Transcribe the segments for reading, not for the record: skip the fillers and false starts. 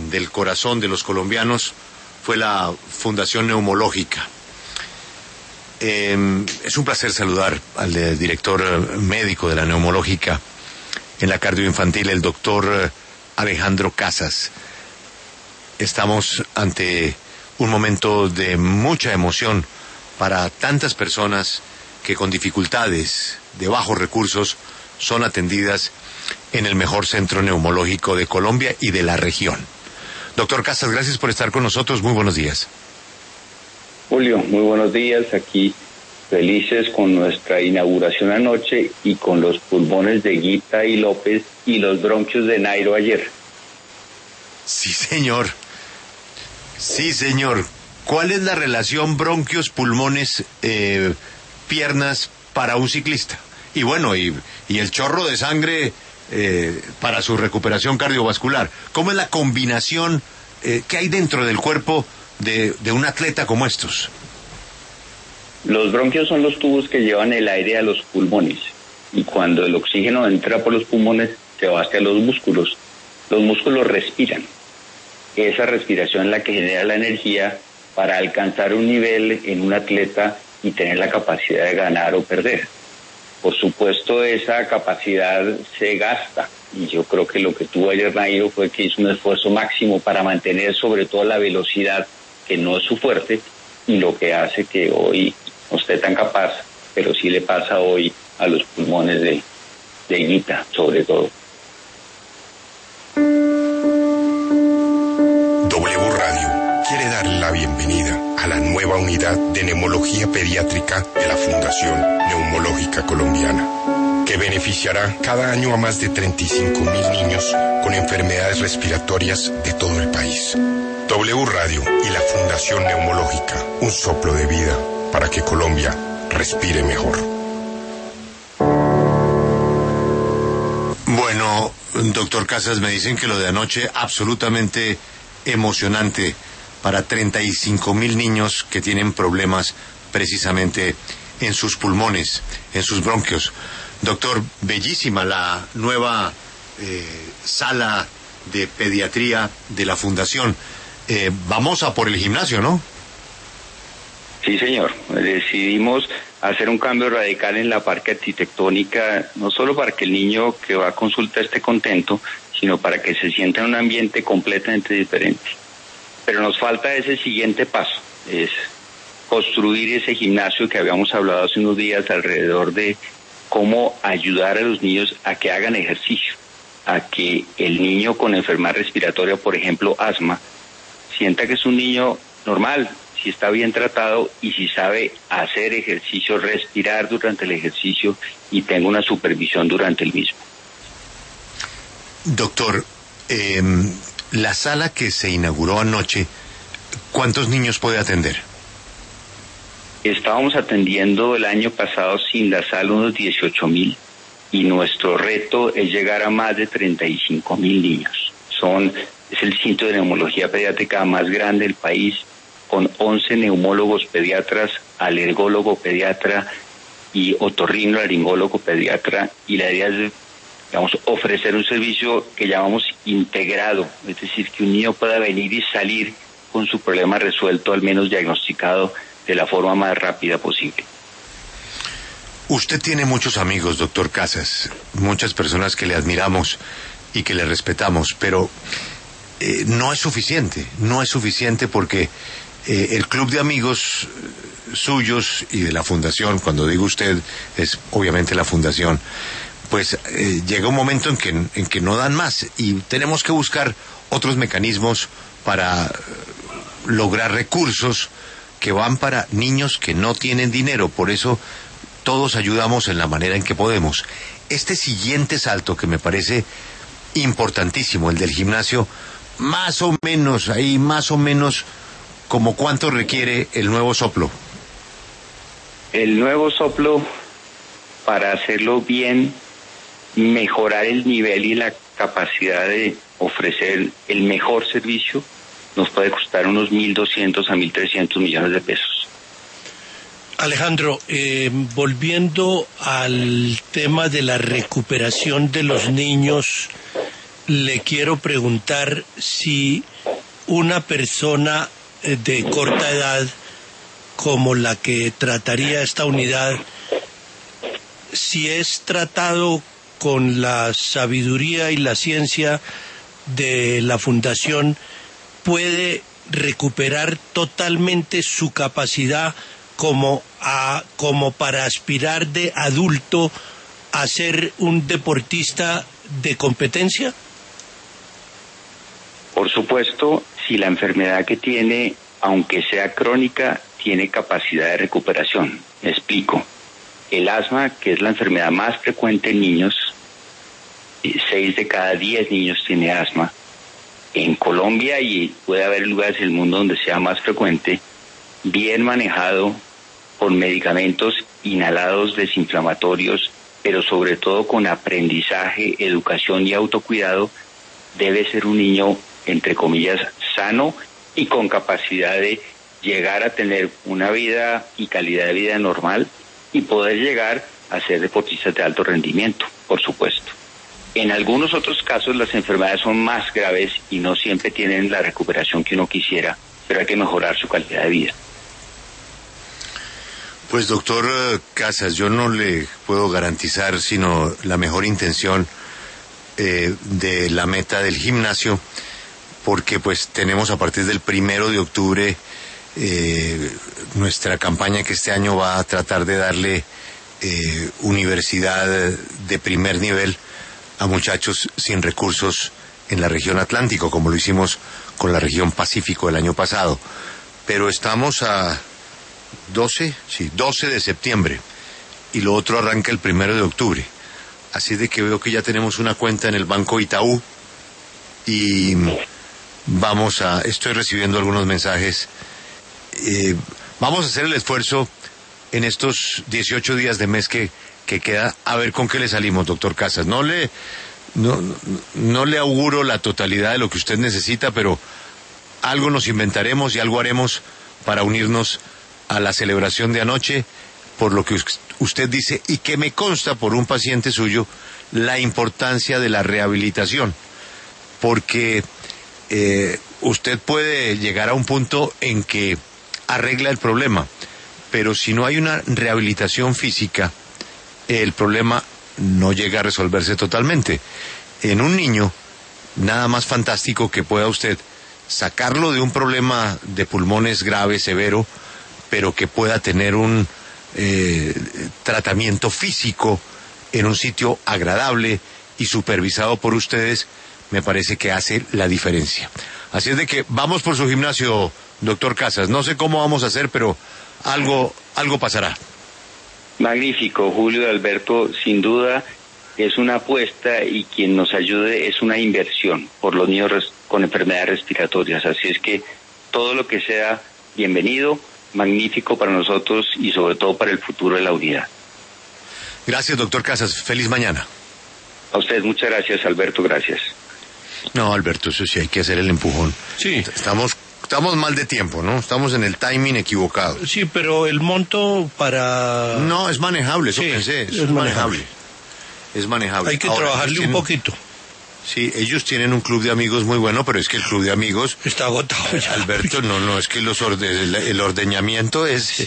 del corazón de los colombianos fue la Fundación Neumológica. Es un placer saludar al director médico de la Neumológica en la cardioinfantil, el doctor Alejandro Casas. Estamos ante un momento de mucha emoción para tantas personas que con dificultades, de bajos recursos, son atendidas en el mejor centro neumológico de Colombia y de la región. Doctor Casas, gracias por estar con nosotros. Muy buenos días. Julio, muy buenos días. Aquí felices con nuestra inauguración anoche y con los pulmones de Guita y López y los bronquios de Nairo ayer. Sí, señor. Sí, señor. ¿Cuál es la relación bronquios, pulmones, piernas para un ciclista? Y bueno, y el chorro de sangre para su recuperación cardiovascular. ¿Cómo es la combinación que hay dentro del cuerpo de un atleta como estos? Los bronquios son los tubos que llevan el aire a los pulmones, y cuando el oxígeno entra por los pulmones se va hacia los músculos. Los músculos respiran. Esa respiración es la que genera la energía para alcanzar un nivel en un atleta y tener la capacidad de ganar o perder. Por supuesto, esa capacidad se gasta, y yo creo que lo que tuvo ayer Nairo fue que hizo un esfuerzo máximo para mantener sobre todo la velocidad, que no es su fuerte, y lo que hace que hoy no esté tan capaz, pero sí le pasa hoy a los pulmones de Guita, sobre todo. W Radio quiere darle la bienvenida a la nueva unidad de neumología pediátrica de la Fundación Neumológica Colombiana, que beneficiará cada año a más de 35.000 niños con enfermedades respiratorias de todo el país. W Radio y la Fundación Neumológica, un soplo de vida para que Colombia respire mejor. Bueno, doctor Casas, me dicen que lo de anoche absolutamente emocionante para 35.000 niños que tienen problemas precisamente en sus pulmones, en sus bronquios. Doctor, bellísima la nueva sala de pediatría de la Fundación. Vamos a por el gimnasio, ¿no? Sí, señor. Decidimos hacer un cambio radical en la parte arquitectónica, no solo para que el niño que va a consulta esté contento, sino para que se sienta en un ambiente completamente diferente. Pero nos falta ese siguiente paso, es construir ese gimnasio que habíamos hablado hace unos días alrededor de cómo ayudar a los niños a que hagan ejercicio, a que el niño con enfermedad respiratoria, por ejemplo, asma, sienta que es un niño normal, si está bien tratado y si sabe hacer ejercicio, respirar durante el ejercicio y tenga una supervisión durante el mismo. Doctor, la sala que se inauguró anoche, ¿cuántos niños puede atender? Estábamos atendiendo el año pasado sin la sala unos 18.000 y nuestro reto es llegar a más de 35.000 niños. Es el centro de neumología pediátrica más grande del país, con 11 neumólogos pediatras, alergólogo pediatra y otorrinolaringólogo pediatra, y la idea es, ofrecer un servicio que llamamos integrado, es decir, que un niño pueda venir y salir con su problema resuelto, al menos diagnosticado, de la forma más rápida posible. Usted tiene muchos amigos, doctor Casas, muchas personas que le admiramos y que le respetamos, pero no es suficiente porque el club de amigos suyos y de la Fundación, cuando digo usted, es obviamente la Fundación, pues llega un momento en que no dan más y tenemos que buscar otros mecanismos para lograr recursos que van para niños que no tienen dinero. Por eso todos ayudamos en la manera en que podemos. Este siguiente salto que me parece importantísimo, el del gimnasio, más o menos, como cuánto requiere el nuevo soplo. El nuevo soplo, para hacerlo bien, mejorar el nivel y la capacidad de ofrecer el mejor servicio, nos puede costar unos 1.200 a 1.300 millones de pesos. Alejandro, volviendo al tema de la recuperación de los niños, le quiero preguntar si una persona de corta edad como la que trataría esta unidad, si es tratado con la sabiduría y la ciencia de la Fundación, puede recuperar totalmente su capacidad como para aspirar de adulto a ser un deportista de competencia? Por supuesto, si la enfermedad que tiene, aunque sea crónica, tiene capacidad de recuperación. Me explico. El asma, que es la enfermedad más frecuente en niños, 6 de cada 10 niños tiene asma. En Colombia, y puede haber lugares del mundo donde sea más frecuente, bien manejado con medicamentos inhalados desinflamatorios, pero sobre todo con aprendizaje, educación y autocuidado, debe ser un niño, entre comillas, sano y con capacidad de llegar a tener una vida y calidad de vida normal y poder llegar a ser deportistas de alto rendimiento, por supuesto. En algunos otros casos las enfermedades son más graves y no siempre tienen la recuperación que uno quisiera, pero hay que mejorar su calidad de vida. Pues doctor Casas, yo no le puedo garantizar sino la mejor intención de la meta del gimnasio, porque pues tenemos a partir del 1 de octubre nuestra campaña que este año va a tratar de darle universidad de primer nivel a muchachos sin recursos en la región Atlántico, como lo hicimos con la región Pacífico el año pasado. Pero estamos a 12 de septiembre y lo otro arranca el 1 de octubre. Así de que veo que ya tenemos una cuenta en el Banco Itaú y estoy recibiendo algunos mensajes. Vamos a hacer el esfuerzo en estos 18 días de mes que queda, a ver con qué le salimos, doctor Casas. No le auguro la totalidad de lo que usted necesita, pero algo nos inventaremos y algo haremos para unirnos a la celebración de anoche, por lo que usted dice, y que me consta por un paciente suyo, la importancia de la rehabilitación, porque usted puede llegar a un punto en que arregla el problema, pero si no hay una rehabilitación física, el problema no llega a resolverse totalmente. En un niño, nada más fantástico que pueda usted sacarlo de un problema de pulmones grave, severo, pero que pueda tener un tratamiento físico en un sitio agradable y supervisado por ustedes, me parece que hace la diferencia. Así es de que vamos por su gimnasio, doctor Casas. No sé cómo vamos a hacer, pero algo pasará. Magnífico, Julio y Alberto, sin duda es una apuesta y quien nos ayude es una inversión por los niños con enfermedades respiratorias. Así es que todo lo que sea bienvenido, magnífico para nosotros y sobre todo para el futuro de la unidad. Gracias, doctor Casas. Feliz mañana. A ustedes, muchas gracias, Alberto, gracias. No, Alberto, eso sí hay que hacer el empujón. Sí. Estamos mal de tiempo, ¿no? Estamos en el timing equivocado. Sí, pero el monto para... No, es manejable, eso sí, pensé. es manejable. Es manejable. Hay que trabajarle un poquito. Sí, ellos tienen un club de amigos muy bueno, pero es que el club de amigos... Está agotado ya. Alberto, no, es que el ordeñamiento es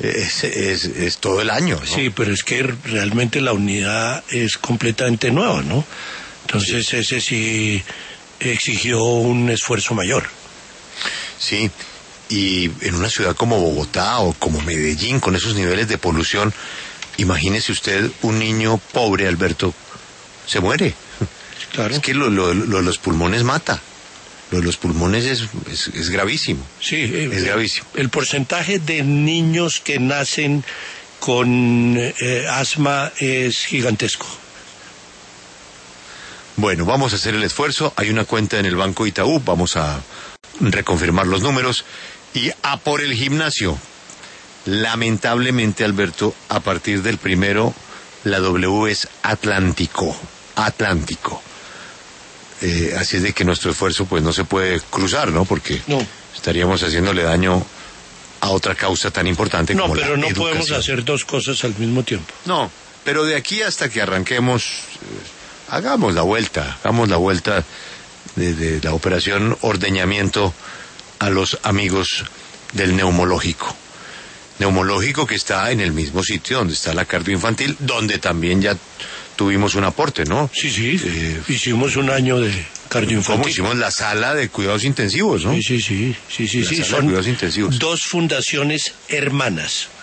todo el año, ¿no? Sí, pero es que realmente la unidad es completamente nueva, ¿no? Entonces sí. Ese sí exigió un esfuerzo mayor. Sí, y en una ciudad como Bogotá o como Medellín, con esos niveles de polución, imagínese usted un niño pobre, Alberto, se muere. Claro. Es que lo de los pulmones mata. Lo de los pulmones es gravísimo. Sí, es gravísimo. El porcentaje de niños que nacen con asma es gigantesco. Bueno, vamos a hacer el esfuerzo. Hay una cuenta en el Banco Itaú. Vamos a reconfirmar los números y a por el gimnasio. Lamentablemente, Alberto, a partir del 1 la W es Atlántico. Así es de que nuestro esfuerzo pues no se puede cruzar, ¿no? Porque estaríamos haciéndole daño a otra causa tan importante como la educación. No, pero no podemos hacer dos cosas al mismo tiempo. No, pero de aquí hasta que arranquemos, hagamos la vuelta. de la operación ordeñamiento a los amigos del neumológico. Neumológico que está en el mismo sitio donde está la cardioinfantil, donde también ya tuvimos un aporte, ¿no? Sí, hicimos un año de cardioinfantil. ¿Cómo hicimos la sala de cuidados intensivos, no? Sí. Son cuidados intensivos. 2 fundaciones hermanas.